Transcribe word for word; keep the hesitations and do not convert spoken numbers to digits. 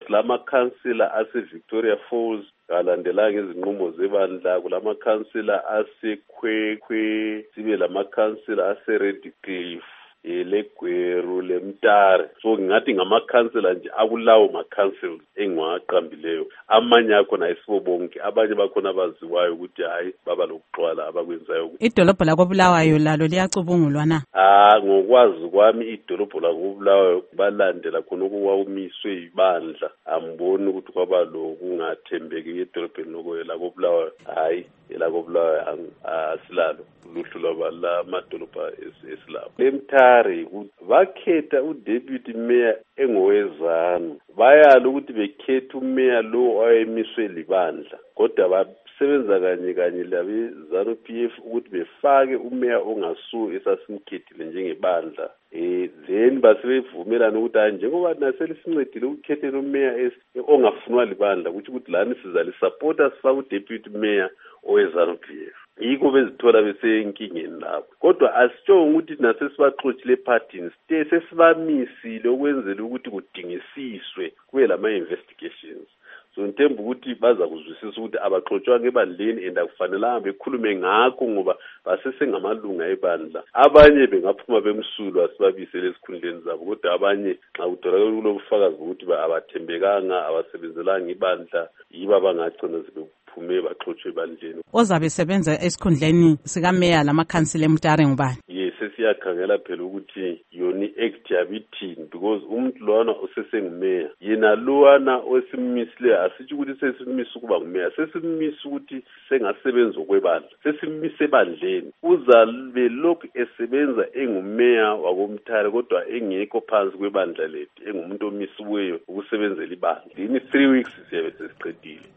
silamakhansila ase-Victoria Falls, alandelanga izinqumo zebandla, kulamakhansila ase-Khwekhwe, sibe lamakhansila ase-Redcliffe, eLegweru, leMtare. So ngingathi ngamakhansila nje akulawo makhansila engiwaqambileyo. Amanye akhona ayisibo bonke, abanye bakhona abaziwayo ukuthi hayi baba lokuxwala abakwenzayo. Idolobho lakoBulawayo lalo liyacubungulwa na? Ah, ngokwazi kwami idolobho lakoBulawayo balandela khona okuwawumiswe ibandla. Amboni ukuthi kwaba lo kungathembeki edolobheni lakoBulawayo. Hayi, lakoBulawayo asilalo luhlu lwabala amadolobha esilapho. leMtare bakhetha uDeputy Mayor engowezanu. Bayala ukuthi bekhetha uMayor lo owayemiswe libandla. Kodwa basebenza kanye kanye labe ZANU P F ukuthi befake uMayor ongasuye esasimkhethile njengebandla. Eh then basebevumelana ukuthi hayi njengoba naselisincedile ukukhethela uMayor ongafunwa libandla ukuthi ukuthi lani sizalisupporta sifake uDeputy Mayor oweZANU P F. Yiko bezithola besenkingeni lapho. Kodwa asitsho ukuthi nasesibaxoxile epartini site sesibamisile okwenzela ukuthi kudingisiswe kube lama investigations. So ntembu ukuthi baza kuzwisisa ukuthi abaxoxwanga ebandleni and akufanelanga bekhulume ngakho ngoba basesengamalunga ebandla. Abanye bengaphuma bemsulwa sibabisele esikhundleni zabo, kodwa abanye xa kutholakala kulobufakazi ukuthi abathembekanga, abasebenzelanga ibandla, yiba abangagcina sebephume baxoxwe ebandleni. Ozabe sebenza esikhundleni sika Mayor lamakhansila eMtare ngubani? Yes, sesiyakhangela phela ukuthi yoni act yabithini because umuntu lona osesengumeya yena lowana osimmisile asithi ukuthi sesimisa ukuba ngumeya, sesimisa ukuthi sengasebenza okwebandla, sesimisa ebandleni. Uzabe lokhu esebenza engumeya wakoMtare kodwa engekho phansi kwebandla lethu, engumuntu omisiweyo ukusebenzela ibandla. In three weeks siyabe sesiqedile.